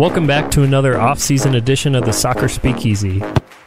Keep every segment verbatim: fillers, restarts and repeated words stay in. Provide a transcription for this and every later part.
Welcome back to another off-season edition of the Soccer Speakeasy.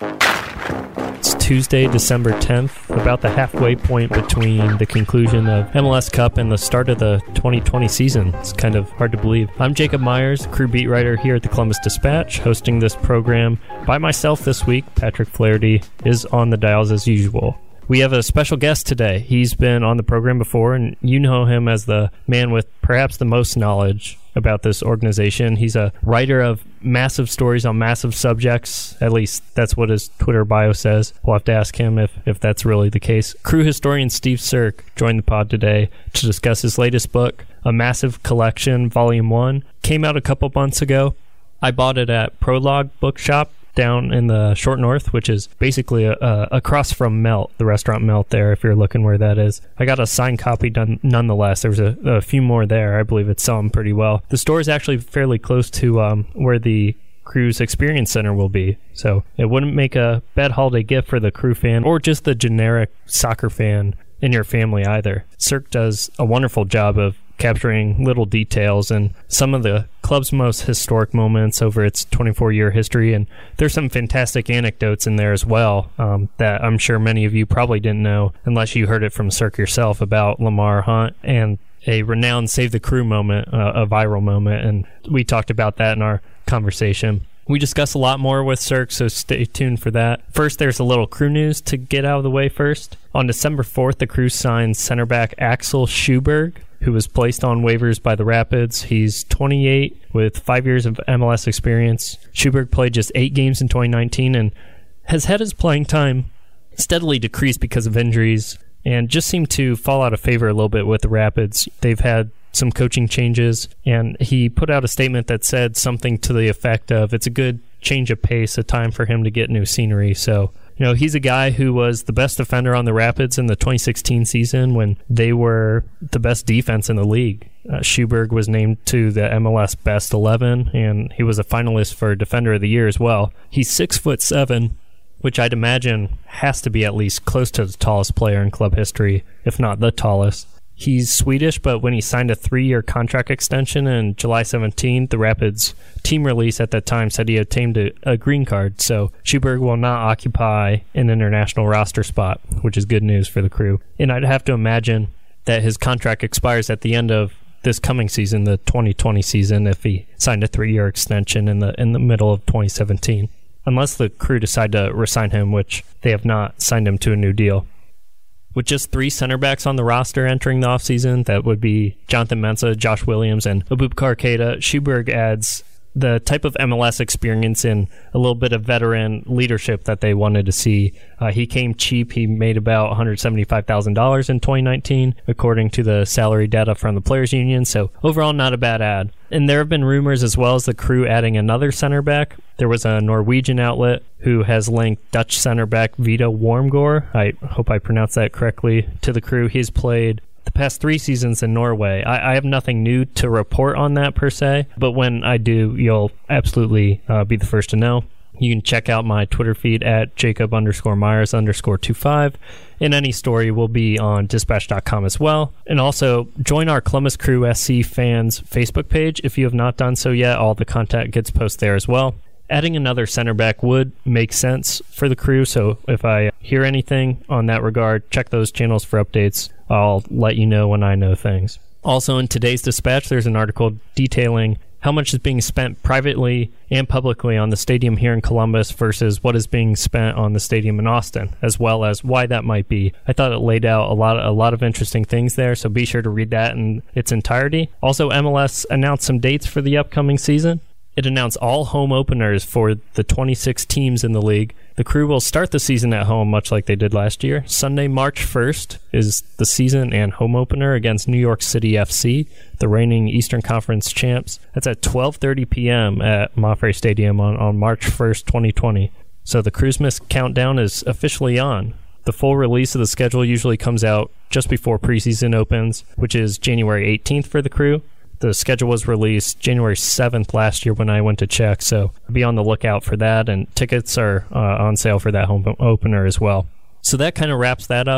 It's Tuesday, December tenth, about the halfway point between the conclusion of M L S Cup and the start of the twenty twenty season. It's kind of hard to believe. I'm Jacob Myers, crew beat writer here at the Columbus Dispatch, hosting this program by myself this week. Patrick Flaherty is on the dials as usual. We have a special guest today. He's been on the program before, and you know him as the man with perhaps the most knowledge about this organization. He's a writer of massive stories on massive subjects. At least that's what his Twitter bio says. We'll have to ask him if, if that's really the case. Crew historian Steve Sirk joined the pod today to discuss his latest book, A Massive Collection, Volume one. Came out a couple months ago. I bought it at Prologue Bookshop down in the Short North, which is basically a, a, across from Melt, the restaurant Melt there, if you're looking where that is. I got a signed copy done nonetheless. There was a, a few more there. I believe it's selling pretty well. The store is actually fairly close to um, where the Crew's Experience Center will be, so it wouldn't make a bad holiday gift for the Crew fan or just the generic soccer fan in your family either. Cirque does a wonderful job of capturing little details and some of the club's most historic moments over its twenty-four year history, and there's some fantastic anecdotes in there as well um, that I'm sure many of you probably didn't know unless you heard it from Cirque yourself about Lamar Hunt and a renowned Save the Crew moment, uh, a viral moment, and we talked about that in our conversation. We discuss a lot more with Cirque, so stay tuned for that. First, there's a little Crew news to get out of the way first. On December fourth, the Crew signed center back Axel Schuberg, who was placed on waivers by the Rapids. He's twenty-eight with five years of M L S experience. Schuberg played just eight games in twenty nineteen and has had his playing time steadily decrease because of injuries and just seemed to fall out of favor a little bit with the Rapids. They've had some coaching changes, and he put out a statement that said something to the effect of, it's a good change of pace, a time for him to get new scenery. So, you know, he's a guy who was the best defender on the Rapids in the twenty sixteen season when they were the best defense in the league. Uh, Schuberg was named to the M L S Best eleven, and he was a finalist for Defender of the Year as well. He's six foot seven, which I'd imagine has to be at least close to the tallest player in club history, if not the tallest. He's Swedish, but when he signed a three-year contract extension on July seventeenth, the Rapids team release at that time said he obtained a, a green card, so Schuberg will not occupy an international roster spot, which is good news for the Crew. And I'd have to imagine that his contract expires at the end of this coming season, the twenty twenty season, if he signed a three-year extension in the in the middle of twenty seventeen. Unless the Crew decide to re-sign him, which they have not signed him to a new deal. With just three center backs on the roster entering the offseason, that would be Jonathan Mensah, Josh Williams, and Abubakar Keita, Schuberg adds the type of M L S experience and a little bit of veteran leadership that they wanted to see. Uh, he came cheap. He made about one hundred seventy-five thousand dollars in twenty nineteen, according to the salary data from the Players Union. So overall, not a bad ad. And there have been rumors as well as the Crew adding another center back. There was a Norwegian outlet who has linked Dutch center back Vito Wormgård, I hope I pronounced that correctly, to the Crew. He's played the past three seasons in Norway. I, I have nothing new to report on that per se, but when I do, you'll absolutely uh, be the first to know. You can check out my Twitter feed at Jacob underscore Myers underscore two five. And any story will be on dispatch dot com as well. And also join our Columbus Crew S C fans Facebook page if you have not done so yet. All the content gets posted there as well. Adding another center back would make sense for the Crew, so if I hear anything on that regard, check those channels for updates. I'll let you know when I know things. Also, in today's dispatch, there's an article detailing how much is being spent privately and publicly on the stadium here in Columbus versus what is being spent on the stadium in Austin, as well as why that might be. I thought it laid out a lot of, a lot of interesting things there, so be sure to read that in its entirety. Also, M L S announced some dates for the upcoming season. It announced all home openers for the twenty-six teams in the league. The Crew will start the season at home, much like they did last year. Sunday, March first is the season and home opener against New York City F C, the reigning Eastern Conference champs. That's at twelve thirty p.m. at Mafre Stadium on, on March first, twenty twenty. So the Christmas countdown is officially on. The full release of the schedule usually comes out just before preseason opens, which is January eighteenth for the Crew. The schedule was released January seventh last year when I went to check, so be on the lookout for that, and tickets are uh, on sale for that home opener as well. So that kind of wraps that up.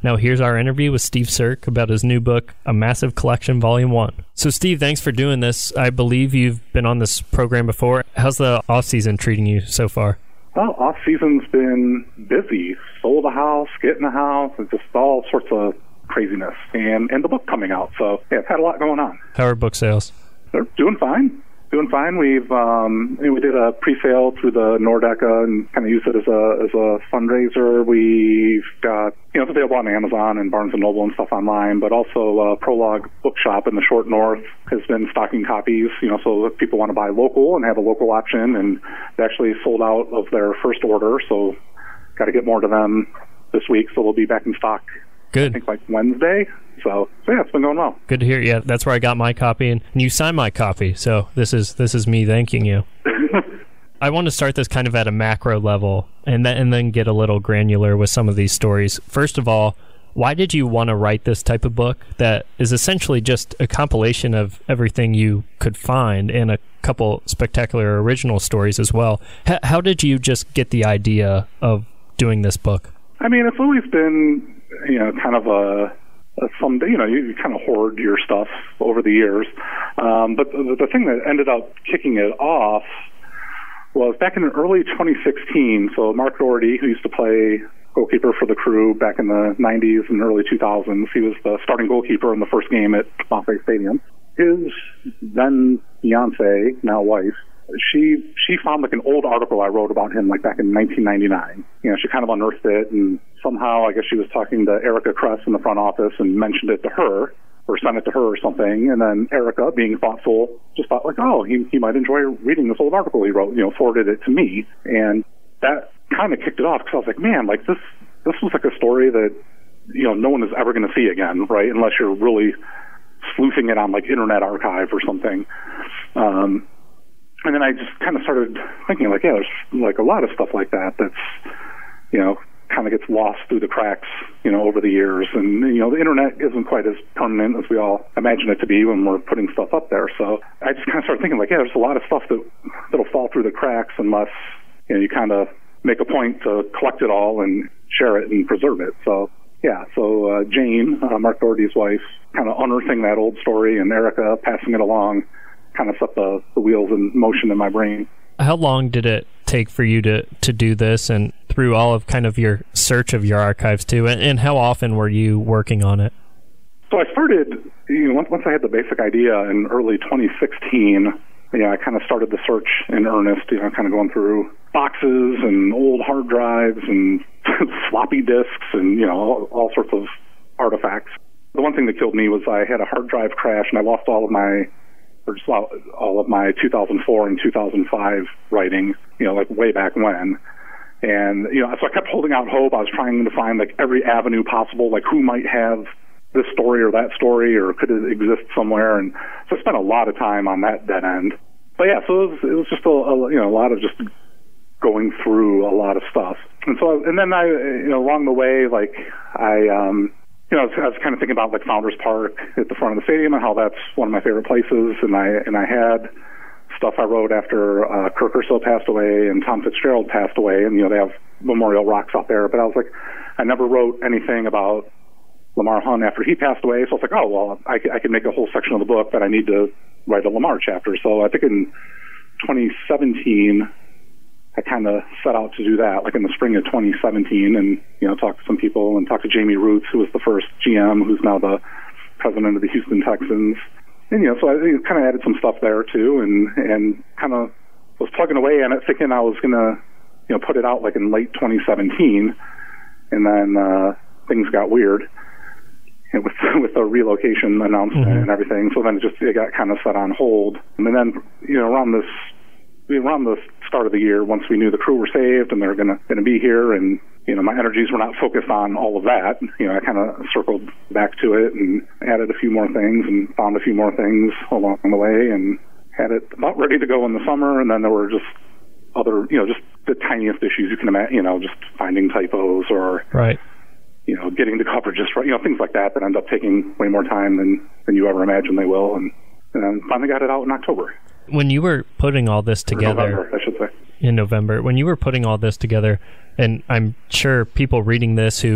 Now here's our interview with Steve Sirk about his new book, A Massive Collection, Volume one. So Steve, thanks for doing this. I believe you've been on this program before. How's the off-season treating you so far? Well, off-season's been busy. Sold a house, getting a house, and just all sorts of craziness. And, and the book coming out. So, yeah, it's had a lot going on. How are book sales? They're doing fine. Doing fine. We've um, we did a pre-sale through the Nordeca and kind of used it as a as a fundraiser. We've got, you know, it's available on Amazon and Barnes and Noble and stuff online, but also uh, Prologue Bookshop in the Short North has been stocking copies, you know, so if people want to buy local and have a local option, and they actually sold out of their first order, so got to get more to them this week, so they'll be back in stock. Good. I think like Wednesday. So, so yeah, it's been going well. Good to hear. Yeah, that's where I got my copy, and, and you signed my copy. So this is this is me thanking you. I want to start this kind of at a macro level, and then and then get a little granular with some of these stories. First of all, why did you want to write this type of book that is essentially just a compilation of everything you could find and a couple spectacular original stories as well? H- how did you just get the idea of doing this book? I mean, it's always been, you know, kind of a someday, you know, you, you kind of hoard your stuff over the years. Um, but the, the thing that ended up kicking it off was back in early twenty sixteen. So Mark Doherty, who used to play goalkeeper for the Crew back in the nineties and early two thousands, he was the starting goalkeeper in the first game at Monterey Stadium. His then fiance, now wife, she she found like an old article I wrote about him like back in nineteen ninety-nine. You know, she kind of unearthed it, and somehow I guess she was talking to Erica Kress in the front office and mentioned it to her, or sent it to her or something. And then Erica, being thoughtful, just thought like, oh, he he might enjoy reading this old article he wrote. You know, forwarded it to me, and that kind of kicked it off, because I was like, man, like this this was like a story that, you know, no one is ever going to see again, right? Unless you're really sleuthing it on like Internet Archive or something. Um, And then I just kind of started thinking, like, yeah, there's like a lot of stuff like that that's, you know, kind of gets lost through the cracks, you know, over the years. And, you know, the internet isn't quite as permanent as we all imagine it to be when we're putting stuff up there. So I just kind of started thinking, like, yeah, there's a lot of stuff that, that'll fall through the cracks unless, you know, you kind of make a point to collect it all and share it and preserve it. So, yeah, so uh, Jane, uh, Mark Doherty's wife, kind of unearthing that old story, and Erica passing it along, kind of set the, the wheels in motion in my brain. How long did it take for you to, to do this, and through all of kind of your search of your archives too, and, and how often were you working on it? So I started, you know, once, once I had the basic idea in early twenty sixteen, you know, I kind of started the search in earnest, you know, kind of going through boxes and old hard drives and floppy disks and, you know, all, all sorts of artifacts. The one thing that killed me was I had a hard drive crash, and I lost all of my or just all of my two thousand four and two thousand five writing, you know, like way back when. And, you know, so I kept holding out hope. I was trying to find like every avenue possible, like who might have this story or that story, or could it exist somewhere? And so I spent a lot of time on that dead end. But yeah, so it was, it was just a, a, you know, a lot of just going through a lot of stuff. And so, and then I, you know, along the way, like I, um, You know, I was, I was kind of thinking about like Founders Park at the front of the stadium and how that's one of my favorite places. And I and I had stuff I wrote after uh, Kirk Urso passed away and Tom Fitzgerald passed away, and you know they have memorial rocks out there. But I was like, I never wrote anything about Lamar Hunt after he passed away. So I was like, oh well, I, I could make a whole section of the book, but I need to write a Lamar chapter. So I think in twenty seventeen. I kind of set out to do that, like in the spring of twenty seventeen, and, you know, talk to some people and talk to Jamie Roots, who was the first G M, who's now the president of the Houston Texans. And, you know, so I kind of added some stuff there, too, and, and kind of was plugging away on it, thinking I was going to, you know, put it out like in late twenty seventeen, and then uh, things got weird with with the relocation announcement mm-hmm. and everything. So then it just it got kind of set on hold. And then, you know, around this around the start of the year, once we knew the Crew were saved and they're gonna gonna be here, and you know my energies were not focused on all of that, you know I kind of circled back to it and added a few more things and found a few more things along the way, and had it about ready to go in the summer. And then there were just other, you know, just the tiniest issues you can imagine, you know, just finding typos or right. you know, getting the coverage just right, you know, things like that that end up taking way more time than than you ever imagine they will, and, and then finally got it out in October. When you were putting all this together, November, I should say. in November, when you were putting all this together, and I'm sure people reading this who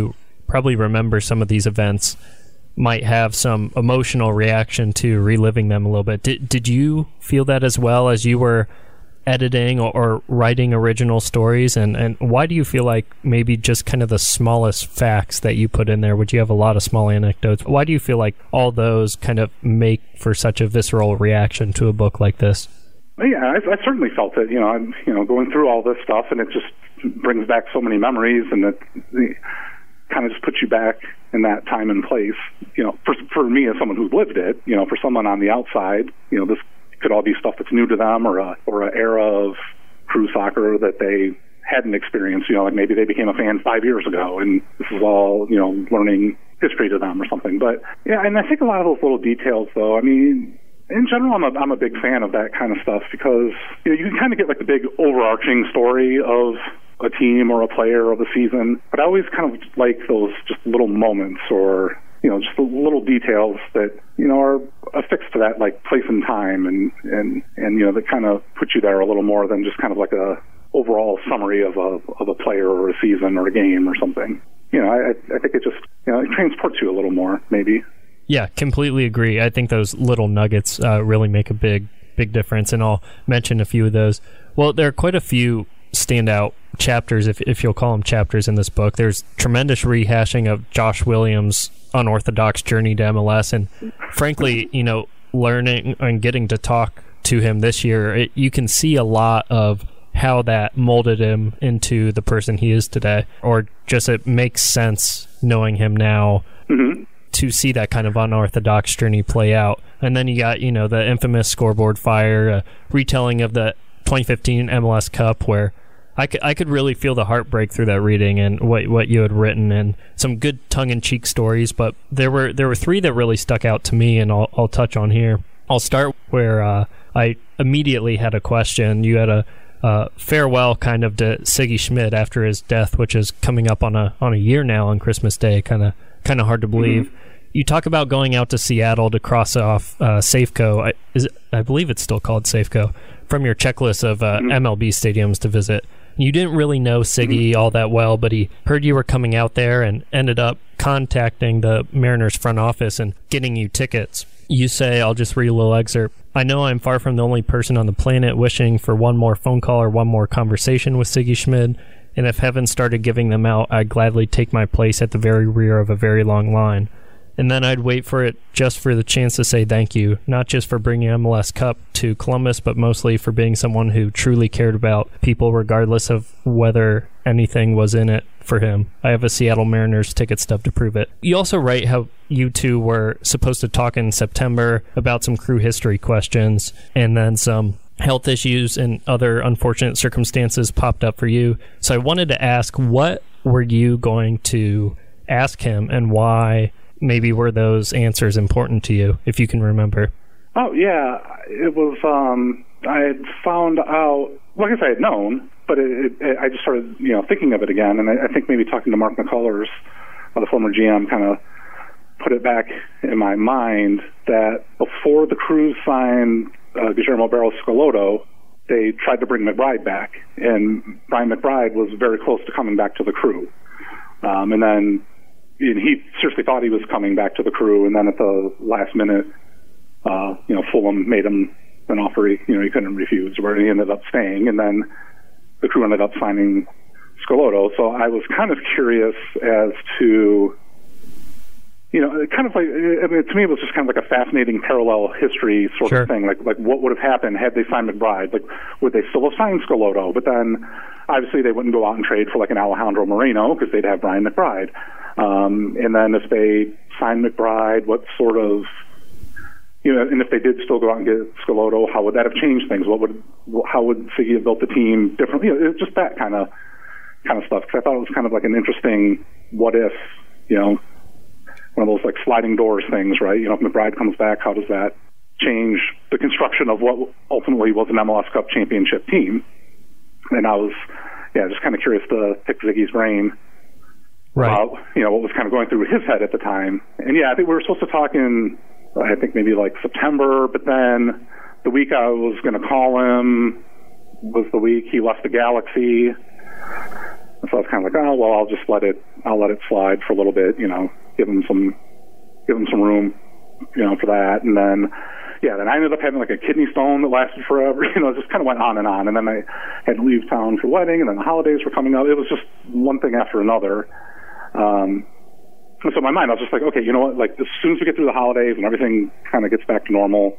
probably remember some of these events might have some emotional reaction to reliving them a little bit. Did did you feel that as well as you were editing or, or writing original stories? And, and why do you feel like maybe just kind of the smallest facts that you put in there, would you have a lot of small anecdotes? Why do you feel like all those kind of make for such a visceral reaction to a book like this? Yeah, I, I certainly felt it. You know, I'm you know going through all this stuff, and it just brings back so many memories, and it, it kind of just puts you back in that time and place. You know, for for me as someone who's lived it, you know, for someone on the outside, you know, this could all be stuff that's new to them, or a or an era of crew soccer that they hadn't experienced. You know, like maybe they became a fan five years ago, and this is all you know learning history to them or something. But yeah, and I think a lot of those little details, though. I mean. In general, I'm a, I'm a big fan of that kind of stuff because you know, you can kind of get like the big overarching story of a team or a player or the season, but I always kind of like those just little moments or, you know, just the little details that, you know, are affixed to that like place and time and, and, and you know, that kind of put you there a little more than just kind of like a overall summary of a of a player or a season or a game or something. You know, I, I think it just, you know, it transports you a little more, maybe. Yeah, completely agree. I think those little nuggets uh, really make a big, big difference, and I'll mention a few of those. Well, there are quite a few standout chapters, if if you'll call them chapters, in this book. There's tremendous rehashing of Josh Williams' unorthodox journey to M L S, and frankly, you know, learning and getting to talk to him this year, it, you can see a lot of how that molded him into the person he is today, or just it makes sense knowing him now. Mm-hmm. To see that kind of unorthodox journey play out. And then you got, you know, the infamous scoreboard fire, uh, retelling of the twenty fifteen M L S Cup, where I could, I could really feel the heartbreak through that reading and what what you had written, and some good tongue-in-cheek stories. But there were there were three that really stuck out to me, and I'll, I'll touch on here. I'll start where uh, I immediately had a question. You had a uh, farewell kind of to Sigi Schmid after his death, which is coming up on a on a year now on Christmas Day, kind of kind of hard to believe. Mm-hmm. You talk about going out to Seattle to cross off uh, Safeco. I, is it, I believe it's still called Safeco, from your checklist of uh, mm-hmm. M L B stadiums to visit. You didn't really know Siggy mm-hmm. all that well, but he heard you were coming out there and ended up contacting the Mariners front office and getting you tickets. You say, I'll just read a little excerpt. I know I'm far from the only person on the planet wishing for one more phone call or one more conversation with Sigi Schmid, and if heaven started giving them out, I'd gladly take my place at the very rear of a very long line. And then I'd wait for it just for the chance to say thank you, not just for bringing M L S Cup to Columbus, but mostly for being someone who truly cared about people regardless of whether anything was in it for him. I have a Seattle Mariners ticket stub to prove it. You also write how you two were supposed to talk in September about some crew history questions, and then some health issues and other unfortunate circumstances popped up for you. So I wanted to ask, what were you going to ask him, and why maybe were those answers important to you, if you can remember? Oh, yeah. It was, um, I had found out, well, I guess I had known, but it, it, I just started, you know, thinking of it again. And I, I think maybe talking to Mark McCullers, uh, the former G M, kind of put it back in my mind that before the Crews signed uh, Guillermo Barros Schelotto, they tried to bring McBride back. And Brian McBride was very close to coming back to the Crew. Um, and then And he seriously thought he was coming back to the Crew, and then at the last minute, uh, you know, Fulham made him an offer he, you know, he couldn't refuse, where he ended up staying, and then the Crew ended up signing Schelotto. So I was kind of curious as to, you know, kind of like, I mean, to me it was just kind of like a fascinating parallel history sort sure. of thing, like like what would have happened had they signed McBride? Like, would they still have signed Schelotto? But then, obviously, they wouldn't go out and trade for like an Alejandro Moreno because they'd have Brian McBride. Um, and then if they signed McBride, what sort of, you know, and if they did still go out and get Schelotto, how would that have changed things? What would, how would Siggy have built the team differently? You know, it's just that kind of, kind of stuff. Because I thought it was kind of like an interesting what if, you know, one of those like sliding doors things, right? You know, if McBride comes back, how does that change the construction of what ultimately was an M L S Cup championship team? And I was, yeah, just kind of curious to pick Ziggy's brain. Right. About, you know, what was kind of going through his head at the time. And yeah, I think we were supposed to talk in, I think maybe like September, but then the week I was going to call him was the week he left the Galaxy. And so I was kind of like, oh, well, I'll just let it, I'll let it slide for a little bit, you know, give him some, give him some room, you know, for that. And then, yeah, then I ended up having like a kidney stone that lasted forever, you know, it just kind of went on and on. And then I had to leave town for wedding, and then the holidays were coming up. It was just one thing after another. Um, and so in my mind, I was just like, okay, you know what, like as soon as we get through the holidays and everything kind of gets back to normal,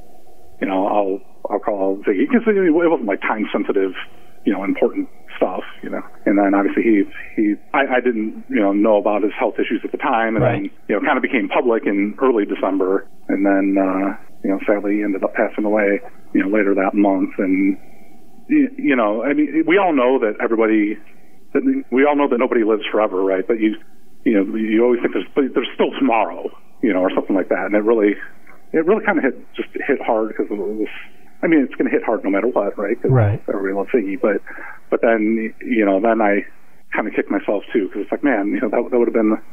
you know, I'll, I'll call Ziggy, because it wasn't like time sensitive, you know, important stuff, you know. And then obviously he, he, I, I didn't, you know, know about his health issues at the time, and right. then, you know, kind of became public in early December, and then, uh, you know, sadly he ended up passing away, you know, later that month. And, you, you know, I mean, we all know that everybody, that we all know that nobody lives forever, right? But you, you know, you always think there's, but there's still tomorrow, you know, or something like that. And it really, it really kind of hit, just hit hard, because it was, I mean, it's going to hit hard no matter what, right? Cause right. Everybody loves Ziggy, but, but then, you know, then I kind of kicked myself too, because it's like, man, you know, that, that would have been,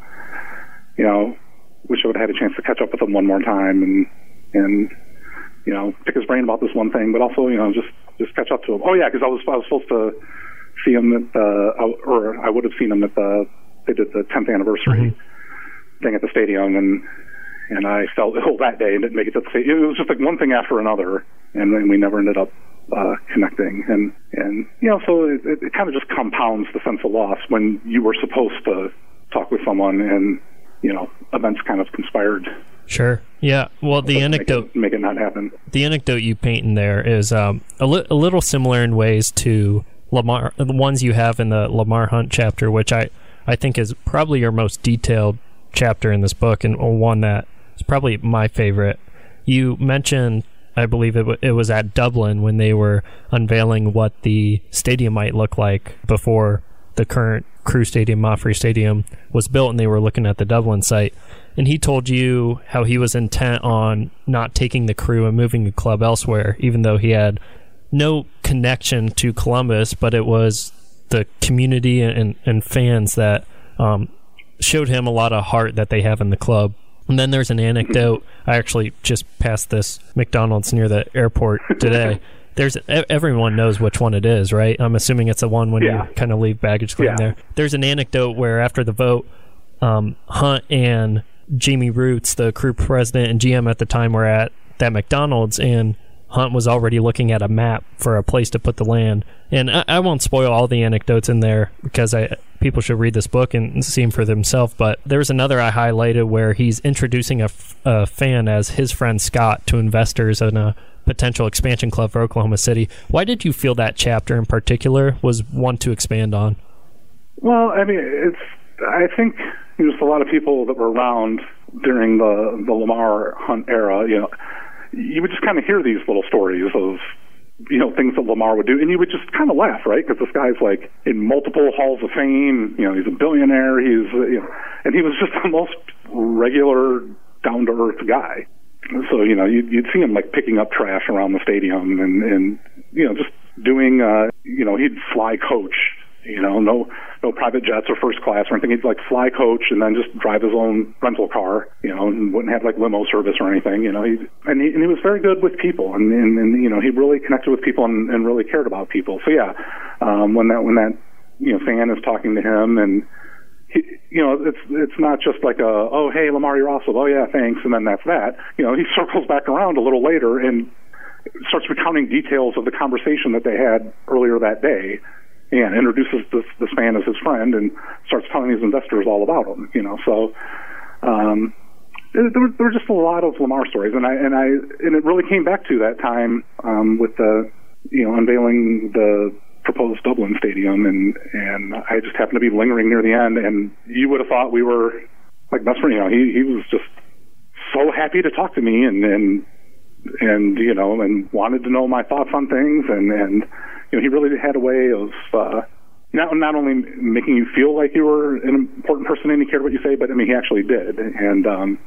you know, wish I would have had a chance to catch up with him one more time, and, and, you know, pick his brain about this one thing, but also, you know, just, just catch up to him. Oh yeah, because I was, I was supposed to see him at the, or I would have seen him at the, they did the tenth anniversary mm-hmm. thing at the stadium, and, and I felt ill that day and didn't make it to the stadium. It was just like one thing after another, and then we never ended up uh, connecting. And, and, you know, so it, it, it kind of just compounds the sense of loss when you were supposed to talk with someone, and, you know, events kind of conspired. Sure. Yeah. Well, the anecdote... Make it, make it not happen. The anecdote you paint in there is um, a, li- a little similar in ways to Lamar, the ones you have in the Lamar Hunt chapter, which I, I think is probably your most detailed chapter in this book, and one that is probably my favorite. You mentioned, I believe it, w- it was at Dublin when they were unveiling what the stadium might look like before the current Crew Stadium, Mapfre Stadium, was built, and they were looking at the Dublin site. And he told you how he was intent on not taking the Crew and moving the club elsewhere, even though he had no connection to Columbus, but it was the community and, and fans that um, showed him a lot of heart that they have in the club. And then there's an anecdote. I actually just passed this McDonald's near the airport today. There's everyone knows which one it is, right? I'm assuming it's the one when yeah. you kind of leave baggage claim yeah. there. There's an anecdote where after the vote, um, Hunt and Jamie Roots, the Crew president and G M at the time, were at that McDonald's, and Hunt was already looking at a map for a place to put the land. And I, I won't spoil all the anecdotes in there, because I people should read this book and see them for themselves. But there's another I highlighted where he's introducing a, f- a fan as his friend Scott to investors in a potential expansion club for Oklahoma City. Why did you feel that chapter in particular was one to expand on? Well, I mean, it's I think there's a lot of people that were around during the the Lamar Hunt era. You know, you would just kind of hear these little stories of, you know, things that Lamar would do, and you would just kind of laugh, right? Because this guy's like in multiple halls of fame. You know, he's a billionaire. He's, you know, and he was just the most regular, down to earth guy. So, you know, you'd, you'd see him like picking up trash around the stadium, and, and you know, just doing, uh, you know, he'd fly coach. You know, no no private jets or first class or anything. He'd like fly coach and then just drive his own rental car, you know, and wouldn't have like limo service or anything, you know. He and he, and he was very good with people, and, and, and you know, he really connected with people and, and really cared about people. So yeah, um, when that when that you know fan is talking to him, and he, you know, it's it's not just like a, oh hey Lamar, you're awesome, oh yeah thanks, and then that's that. You know, he circles back around a little later and starts recounting details of the conversation that they had earlier that day. And introduces this, this fan as his friend and starts telling these investors all about him, you know. So um, there, there, were, there were just a lot of Lamar stories, and I and I and it really came back to that time um, with the you know unveiling the proposed Dublin stadium, and and I just happened to be lingering near the end, and you would have thought we were like best friends. You know, he he was just so happy to talk to me, and and and you know, and wanted to know my thoughts on things, and and. You know, he really had a way of uh, not not only making you feel like you were an important person and he cared what you say, but I mean, he actually did. And um,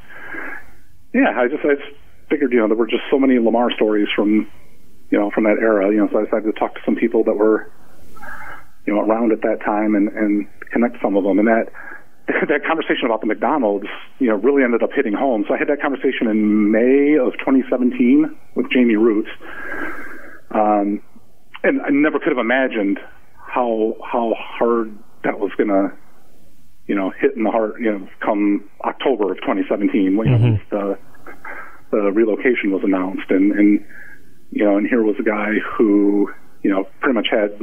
yeah, I just I just figured, you know, there were just so many Lamar stories from, you know, from that era. You know, so I decided to talk to some people that were, you know, around at that time and, and connect some of them. And that that conversation about the McDonald's, you know, really ended up hitting home. So I had that conversation in May of twenty seventeen with Jamie Roots. Um, And I never could have imagined how how hard that was going to, you know, hit in the heart, you know, come October of twenty seventeen, when mm-hmm. you know, the the relocation was announced, and and you know, and here was a guy who, you know, pretty much had,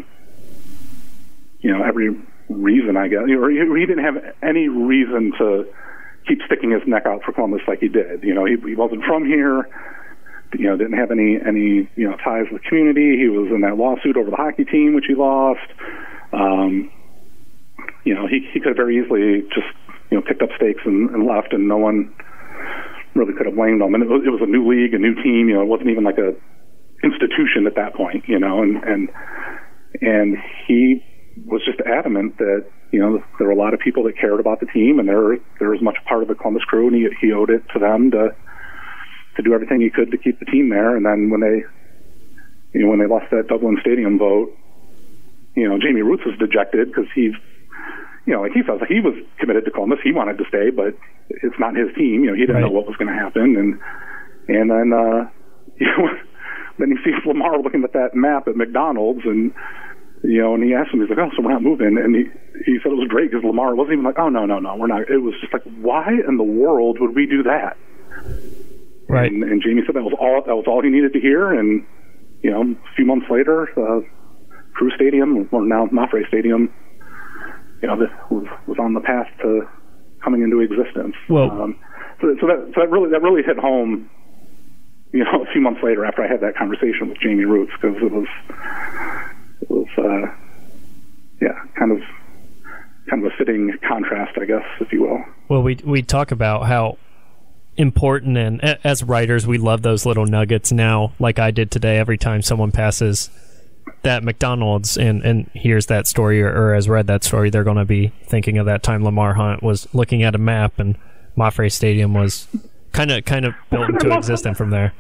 you know, every reason, I guess, or he, he didn't have any reason to keep sticking his neck out for Columbus like he did. You know, he, he wasn't from here. You know, didn't have any any you know ties with the community. He was in that lawsuit over the hockey team, which he lost. Um, you know, he he could have very easily just you know picked up stakes and, and left, and no one really could have blamed him. And it was, it was a new league, a new team. You know, it wasn't even like a institution at that point. You know, and and and he was just adamant that you know there were a lot of people that cared about the team, and there there was much part of the Columbus Crew, and he he owed it to them to. to do everything he could to keep the team there. And then when they, you know, when they lost that Dublin Stadium vote, you know, Jamie Roots was dejected because he's, you know, like he says, he was committed to Columbus. He wanted to stay, but it's not his team. You know, he didn't right. know what was going to happen. And, and then, uh, you know, then he sees Lamar looking at that map at McDonald's, and, you know, and he asked him, he's like, oh, so we're not moving. And he, he said it was great because Lamar wasn't even like, oh, no, no, no, we're not. It was just like, why in the world would we do that? Right. And, and Jamie said that was all that was all he needed to hear. And you know, a few months later, uh, Crew Stadium, or now Mafre Stadium, you know, this was, was on the path to coming into existence. Well, um, so, so that so that really that really hit home. You know, a few months later, after I had that conversation with Jamie Roots, because it was it was uh, yeah, kind of kind of a fitting contrast, I guess, if you will. Well, we we talk about how important, and as writers we love those little nuggets now, like I did today. Every time someone passes that McDonald's and and hears that story, or, or has read that story, they're going to be thinking of that time Lamar Hunt was looking at a map and Mafre Stadium was kind of kind of built into existence from there.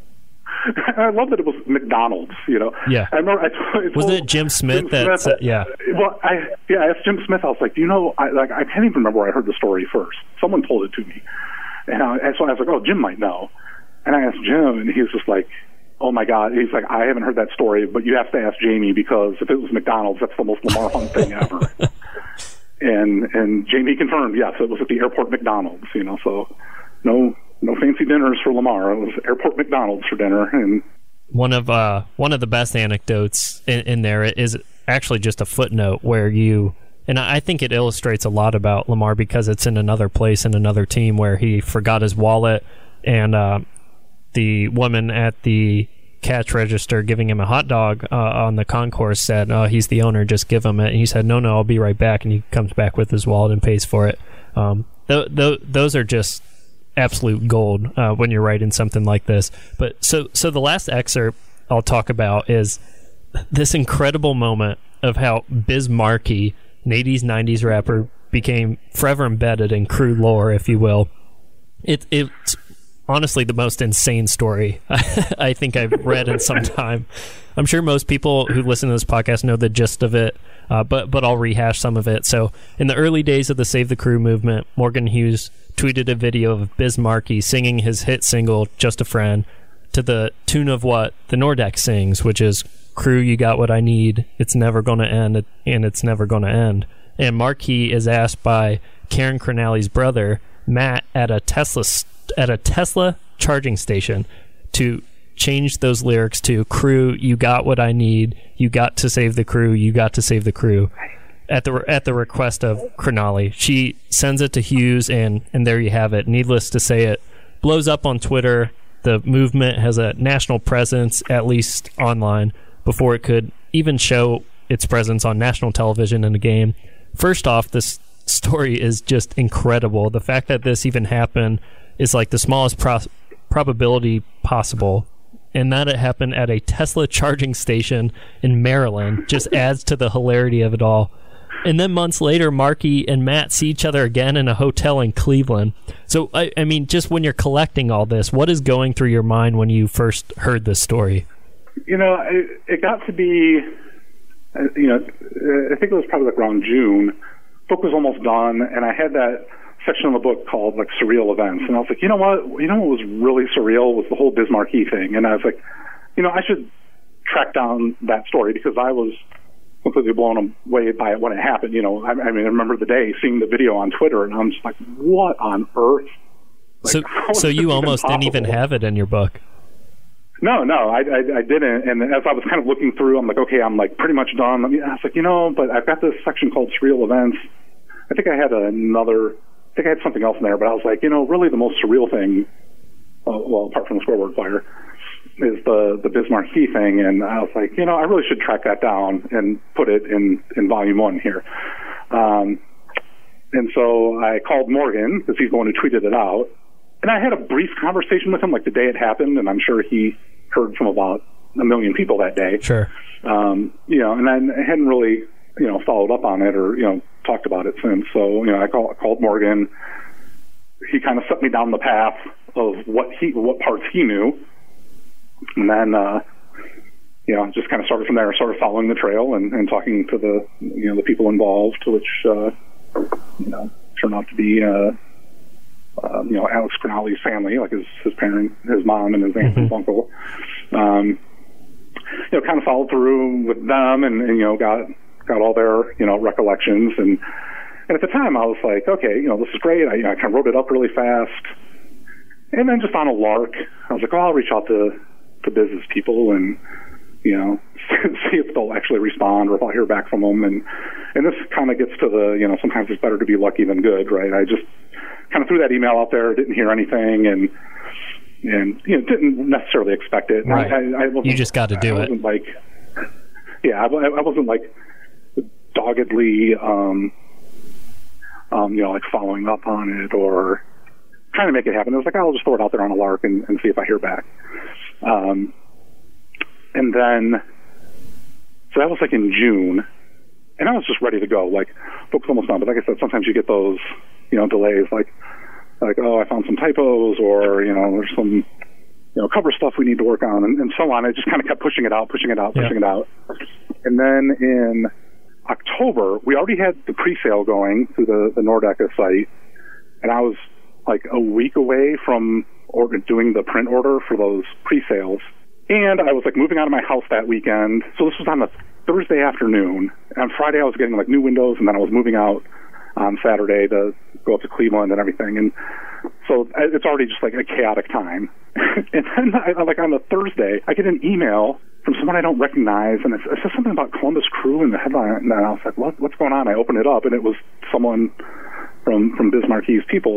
I love that it was McDonald's, you know. Yeah. I remember. I told, Wasn't it Jim Smith? Jim that Smith, uh, yeah. Well, I yeah, I asked Jim Smith. I was like, do you know? I like I can't even remember where I heard the story first. Someone told it to me. And, I, and so I was like, oh, Jim might know. And I asked Jim, and he was just like, oh, my God. He's like, I haven't heard that story, but you have to ask Jamie, because if it was McDonald's, that's the most Lamar Hunt thing ever. and and Jamie confirmed, yes, it was at the airport McDonald's, you know, so no no fancy dinners for Lamar. It was airport McDonald's for dinner. And one of uh, one of the best anecdotes in, in there is actually just a footnote where you... And I think it illustrates a lot about Lamar, because it's in another place, in another team, where he forgot his wallet, and uh, the woman at the cash register giving him a hot dog uh, on the concourse said, oh, he's the owner, just give him it. And he said, no, no, I'll be right back. And he comes back with his wallet and pays for it. Um, th- th- those are just absolute gold uh, when you're writing something like this. But so, so the last excerpt I'll talk about is this incredible moment of how Biz Markie, an eighties, nineties rapper, became forever embedded in Crew lore, if you will. It, it's honestly the most insane story I think I've read in some time. I'm sure most people who listen to this podcast know the gist of it, uh, but but I'll rehash some of it. So, in the early days of the Save the Crew movement, Morgan Hughes tweeted a video of Biz Markie singing his hit single, Just a Friend, to the tune of what the Nordex sings, which is, Crew, you got what I need. It's never going to end, and it's never going to end. And Markie is asked by Karen Crenali's brother, Matt, at a Tesla at a Tesla charging station to change those lyrics to Crew, you got what I need. You got to save the crew. You got to save the crew. At the at the request of Crenali, she sends it to Hughes, and and there you have it. Needless to say, it blows up on Twitter. The movement has a national presence, at least online, before it could even show its presence on national television in a game. First off, this story is just incredible. The fact that this even happened is like the smallest pro- probability possible. And that it happened at a Tesla charging station in Maryland just adds to the hilarity of it all. And then months later, Markie and Matt see each other again in a hotel in Cleveland. So, I, I mean, just when you're collecting all this, what is going through your mind when you first heard this story? You know, it, it got to be, uh, you know, I think it was probably like around June. The book was almost done, and I had that section of the book called like surreal events, and I was like, you know what, you know what was really surreal was the whole Biz Markie thing, and I was like, you know, I should track down that story, because I was completely blown away by it when it happened. You know, I, I mean, I remember the day seeing the video on Twitter, and I'm just like, what on earth? Like, so, so you almost possible? didn't even have it in your book. No, no, I, I, I didn't. And as I was kind of looking through, I'm like, okay, I'm like pretty much done. I, mean, I was like, you know, but I've got this section called Surreal Events. I think I had another, I think I had something else in there, but I was like, you know, really the most surreal thing, uh, well, apart from the scoreboard flyer, is the, the Biz Markie thing. And I was like, you know, I really should track that down and put it in, in volume one here. Um, and so I called Morgan, because he's the one who tweeted it out. And I had a brief conversation with him, like the day it happened, and I'm sure he heard from about a million people that day. Sure. Um, you know, and I hadn't really, you know, followed up on it or, you know, talked about it since. So, you know, I call, called Morgan. He kind of set me down the path of what he, what parts he knew. And then, uh, you know, just kind of started from there, started following the trail and, and talking to the, you know, the people involved, which, uh, you know, turned out to be, uh, Uh, you know, Alex Crownley's family, like his his parent, his mom, and his aunt mm-hmm. and uncle. Um, you know, kind of followed through with them, and, and you know, got got all their you know recollections, and and at the time I was like, okay, you know, this is great. I, you know, I kind of wrote it up really fast, and then just on a lark, I was like, oh, I'll reach out to to business people and you know see if they'll actually respond or if I'll hear back from them, and and this kind of gets to the you know sometimes it's better to be lucky than good, right? I just kind of threw that email out there, didn't hear anything, and and you know didn't necessarily expect it. Right. I, I wasn't, you just got to do I it. Wasn't like, yeah, I, I wasn't like doggedly, um, um, you know, like following up on it or trying to make it happen. It was like, oh, I'll just throw it out there on a lark and, and see if I hear back. Um, and then, so that was like in June, and I was just ready to go. Like, book's almost done, but like I said, sometimes you get those, you know, delays, like, like, oh, I found some typos, or, you know, there's some, you know, cover stuff we need to work on, and, and so on. I just kind of kept pushing it out, pushing it out, pushing yeah. it out. And then in October, we already had the pre-sale going through the, the Nordeca site, and I was like a week away from order, doing the print order for those pre-sales. And I was like moving out of my house that weekend. So this was on a Thursday afternoon. And on Friday I was getting like new windows, and then I was moving out on Saturday to go up to Cleveland and everything. And so it's already just like a chaotic time. And then I, like on the Thursday, I get an email from someone I don't recognize, and it says something about Columbus Crew in the headline. And I was like, what, what's going on? I opened it up, and it was someone from, from Biz Markie's people.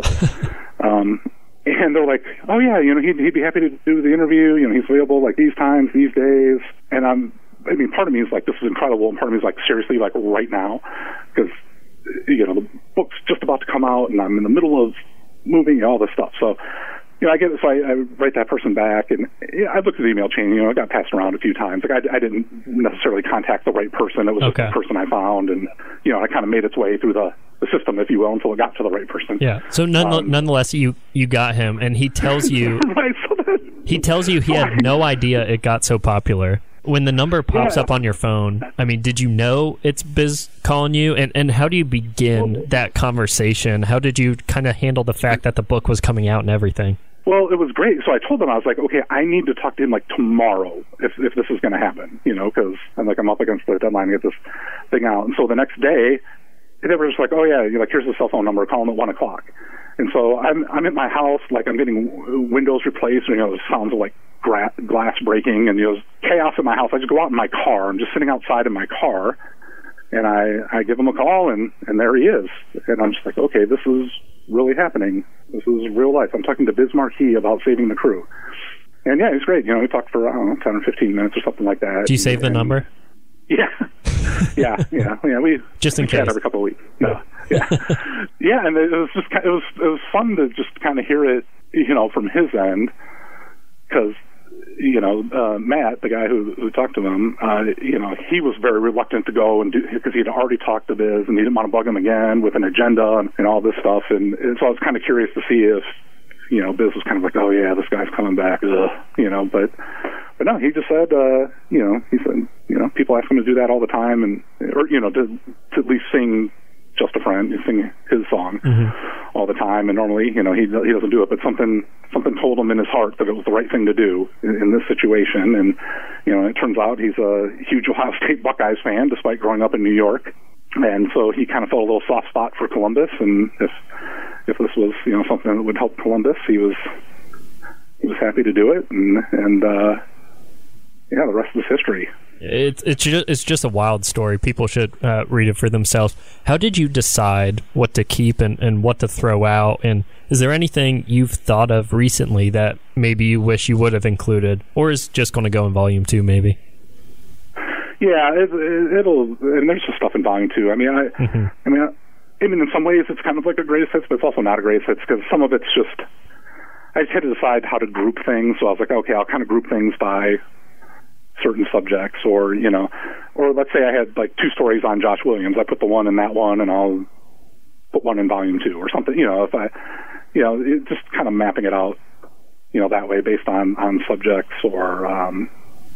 um, and they're like, oh yeah, you know, he'd, he'd be happy to do the interview. You know, he's available like these times, these days. And I'm, I mean, part of me is like, this is incredible. And part of me is like, seriously, like right now, because you know, the book's just about to come out, and I'm in the middle of moving and all this stuff. So, you know, I get so I, I write that person back, and yeah, I looked at the email chain. You know, it got passed around a few times. Like I, I didn't necessarily contact the right person. It was okay. just the person I found, and you know, I kind of made its way through the, the system, if you will, until it got to the right person. Yeah. So none, um, nonetheless, you you got him, and he tells you right, so that, he tells you he had no idea it got so popular. When the number pops yeah. up on your phone, I mean, did you know it's Biz calling you? And, and how do you begin well, that conversation? How did you kind of handle the fact that the book was coming out and everything? Well, it was great. So I told them, I was like, okay, I need to talk to him like tomorrow if if this is going to happen, you know, because I'm like, I'm up against the deadline to get this thing out. And so the next day, they were just like, oh yeah, you're like, here's the cell phone number, call him at one o'clock. And so I'm I'm at my house, like I'm getting windows replaced, and, you know, the sounds of like gra- glass breaking, and you know, there's chaos in my house. I just go out in my car. I'm just sitting outside in my car, and I I give him a call, and and there he is. And I'm just like, okay, this is really happening. This is real life. I'm talking to Biz Markie about saving the crew. And yeah, it was great. You know, we talked for I don't know, ten or fifteen minutes or something like that. Do you save the and, number? Yeah, yeah, yeah, yeah. We just in we case chat every couple of weeks. No, yeah, yeah, and it was just it was it was fun to just kind of hear it, you know, from his end, because you know uh, Matt, the guy who who talked to him, uh, you know, he was very reluctant to go and do because he'd already talked to Biz and he didn't want to bug him again with an agenda and, and all this stuff, and, and so I was kind of curious to see if you know Biz was kind of like, oh yeah, this guy's coming back, ugh, you know, but. But no, he just said, uh, you know, he said, you know, people ask him to do that all the time, and or you know, to, to at least sing "Just a Friend," sing his song mm-hmm. all the time, and normally, you know, he he doesn't do it, but something something told him in his heart that it was the right thing to do in, in this situation. And you know, it turns out he's a huge Ohio State Buckeyes fan, despite growing up in New York. And so he kind of felt a little soft spot for Columbus, and if if this was, you know, something that would help Columbus, he was he was happy to do it, and and uh, yeah, the rest is history. It's it's just, it's just a wild story. People should uh, read it for themselves. How did you decide what to keep and, and what to throw out? And is there anything you've thought of recently that maybe you wish you would have included, or is just going to go in volume two, maybe? Yeah, it, it, it'll. And there's just stuff in volume two. I mean, I, mm-hmm. I mean, I, I mean, in some ways it's kind of like a greatest hits, but it's also not a greatest hits because some of it's just. I just had to decide how to group things, so I was like, okay, I'll kind of group things by certain subjects, or you know, or let's say I had like two stories on Josh Williams. I put the one in that one, and I'll put one in volume two, or something. You know, if I, you know, it, just kind of mapping it out, you know, that way based on on subjects, or um,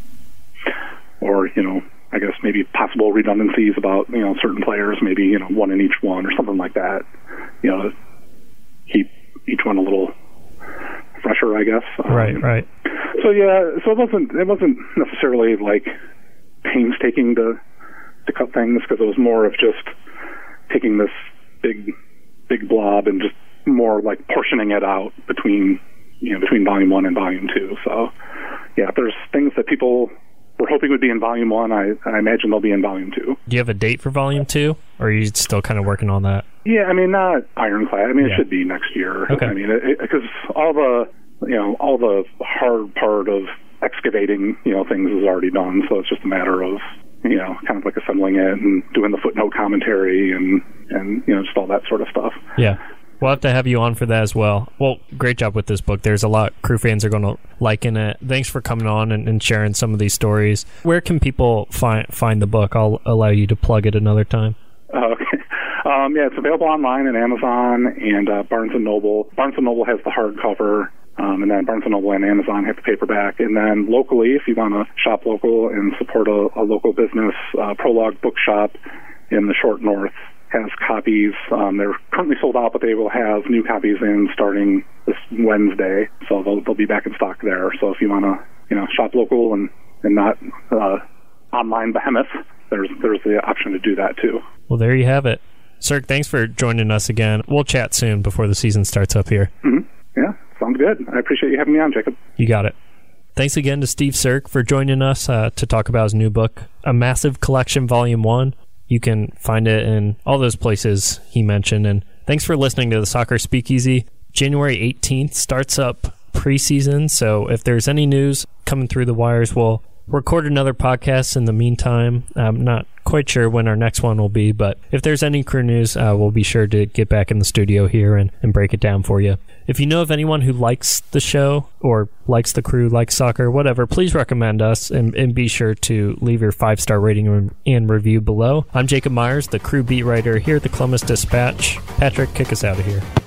or you know, I guess maybe possible redundancies about, you know, certain players, maybe, you know, one in each one or something like that. You know, keep each one a little fresher, I guess. Um, right, right. So yeah, so it wasn't it wasn't necessarily like painstaking to to cut things, because it was more of just taking this big big blob and just more like portioning it out between, you know, between volume one and volume two. So yeah, if there's things that people were hoping would be in volume one, I, I imagine they'll be in volume two. Do you have a date for volume two, or are you still kind of working on that? Yeah, I mean, not ironclad. I mean, yeah. It should be next year. Okay. I mean, because all the, you know, all the hard part of excavating, you know, things is already done. So it's just a matter of, you know, kind of like assembling it and doing the footnote commentary and, and you know, just all that sort of stuff. Yeah. We'll have to have you on for that as well. Well, great job with this book. There's a lot Crew fans are going to like in it. Thanks for coming on and, and sharing some of these stories. Where can people find find the book? I'll allow you to plug it another time. Uh, okay. Um, yeah, it's available online at Amazon and uh, Barnes and Noble. Barnes and Noble has the hardcover, um, and then Barnes and Noble and Amazon have the paperback. And then locally, if you want to shop local and support a, a local business, uh, Prologue Bookshop in the Short North has copies. Um, they're currently sold out, but they will have new copies in starting this Wednesday. So they'll, they'll be back in stock there. So if you want to, you know, shop local and, and not uh, online behemoth, there's there's the option to do that too. Well, there you have it. Sirk, thanks for joining us again. We'll chat soon before the season starts up here. Mm-hmm. Yeah, sounds good. I appreciate you having me on, Jacob. You got it. Thanks again to Steve Sirk for joining us uh, to talk about his new book, A Massive Collection, Volume one. You can find it in all those places he mentioned. And thanks for listening to the Soccer Speakeasy. January eighteenth starts up preseason, so if there's any news coming through the wires, we'll record another podcast in the meantime. I'm not quite sure when our next one will be, but if there's any Crew news, uh, we'll be sure to get back in the studio here and, and break it down for you. If you know of anyone who likes the show or likes the Crew, likes soccer, whatever, please recommend us and, and be sure to leave your five-star rating and review below. I'm Jacob Myers, the Crew beat writer here at the Columbus Dispatch. Patrick, kick us out of here.